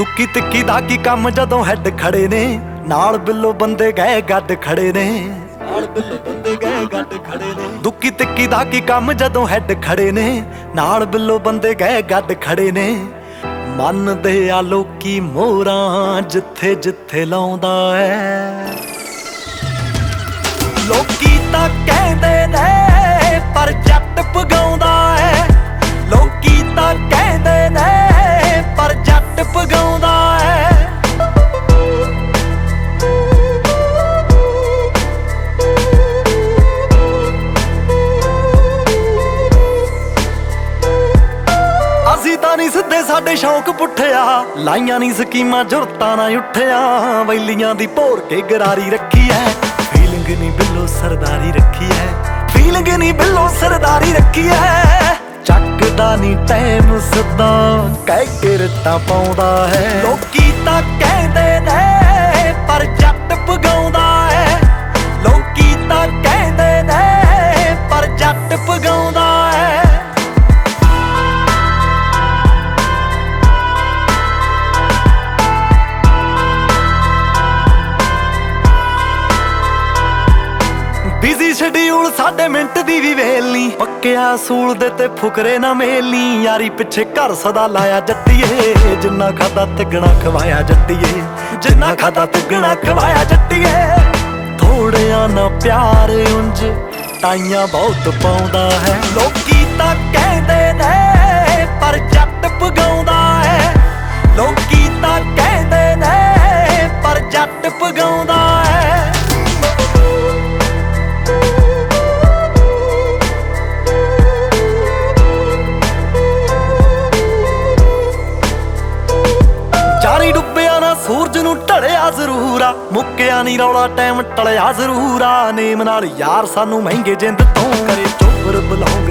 ਦੁੱਕੀ ਤਿੱਕੀ ਦਾ ਕੀ ਕੰਮ ਜਦੋਂ ਹੈਡ ਖੜੇ ਨੇ, ਨਾਲ ਬਿੱਲੋ ਬੰਦੇ ਗਏ ਗੱਡ ਖੜੇ ਨੇ, ਨਾਲ ਬਿੱਲੋ ਬੰਦੇ ਗਏ ਗੱਡ ਖੜੇ ਨੇ। ਦੁੱਕੀ ਤਿੱਕੀ ਦਾ ਕੀ ਕੰਮ ਜਦੋਂ ਹੈਡ ਖੜੇ ਨੇ, ਨਾਲ ਬਿੱਲੋ ਬੰਦੇ ਗਏ ਗੱਡ ਖੜੇ ਨੇ। ਮੰਨਦੇ ਆ ਲੋਕੀ ਮੋਹਰਾਂ ਜਿੱਥੇ ਜਿੱਥੇ ਲਾਉਂਦਾ ਐ, ਲੋਕੀ ਤਾਂ ਕਹਿੰਦੇ ਨੇ ਪਰ ਜੱਟ ਪਗਾਉਂਦਾ ਐ, ਲੋਕੀ ਤਾਂ ਕਹਿੰਦੇ ਨੇ ਪਰ ਜੱਟ ਪਗਾਉਂਦਾ ਐ। ਅਸੀਂ ਤਾਂ ਨਹੀਂ ਸਿੱਧੇ ਸਾਡੇ ਸ਼ੌਂਕ ਪੁੱਠਿਆ, ਲਾਈਆਂ ਨਹੀਂ ਸਕੀਮਾਂ ਜੁਰਤਾਂ ਨਾ ਉੱਠਿਆ, ਵੈਲੀਆਂ ਦੀ ਭੋਰ ਕੇ ਗਰਾਰੀ ਰੱਖੀ ਐ, ਫੀਲਿੰਗ ਨਹੀਂ ਬਿੱਲੋ ਸਰਦਾਰੀ ਰੱਖੀ ਐ, ਫੀਲਿੰਗ ਨਹੀਂ ਬਿੱਲੋ ਸਰਦਾਰੀ ਰੱਖੀ ਐ। ਚੱਕਦਾ ਨਹੀਂ ਟਾਈਮ ਸਦਾ ਕਹਿ ਕੇ ਰੱਟਾਂ ਪਾਉਂਦਾ ਹੈ, ਲੋਕੀ ਤਾਂ ਕਹਿੰਦੇ ਨੇ ਪਰ ਜੱਟ ਪਗਾਉਂਦਾ ਹੈ, ਲੋਕੀ ਤਾਂ ਕਹਿੰਦੇ ਨੇ ਪਰ ਜੱਟ ਪਗਾਉਂਦਾ ਹੈ। ਬਿਜ਼ੀ ਸ਼ਡਿਊਲ ਸਾਡੇ ਮਿੰਟ ਦੀ ਵੀ ਵੇਲ ਨੀ, ਪੱਕਿਆ ਅਸੂਲ ਦੇ ਤੇ ਫੁਕਰੇ ਨਾ ਮੇਲਨੀ, ਯਾਰੀ ਪਿੱਛੇ ਘਰ ਸਦਾ ਲਾਇਆ ਜੱਟੀਏ, ਜਿੰਨਾ ਖਾਦਾ ਤਿੱਗਣਾ ਖਵਾਇਆ ਜੱਟੀਏ, ਜਿੰਨਾ ਖਾਦਾ ਤਿੱਗਣਾ ਖਵਾਇਆ ਜੱਟੀਏ। ਥੋੜਿਆਂ ਨਾ ਪਿਆਰ ਉਂਝ ਟਾਈਆਂ ਬਹੁਤ ਪਾਉਂਦਾ ਹੈ, ਲੋਕੀ ਤਾਂ ਕਹਿੰਦੇ ਨੇ ਪਰ ਜੱਟ ਪਗਾਉਂਦਾ ਹੈ, ਲੋਕੀ ਤਾਂ ਕਹਿੰਦੇ ਨੇ ਪਰ ਜੱਟ ਪਗਾਉਂਦਾ ਹੈ। ਜਾਰੀ ਡੁੱਬਿਆ ਨਾ ਸੂਰਜ ਨੂੰ ਢਲਿਆ ਜ਼ਰੂਰ ਆ, ਮੁੱਕਿਆ ਨਹੀਂ ਰੌਲਾ ਟਾਈਮ ਟਲਿਆ ਜ਼ਰੂਰ ਆ, ਨੇਮ ਨਾਲ ਯਾਰ ਸਾਨੂੰ ਮਹਿੰਗੇ ਜਿੰਦ ਤੋਂ ਕਰੇ ਚੋਬਰ ਬੁਲਾਉ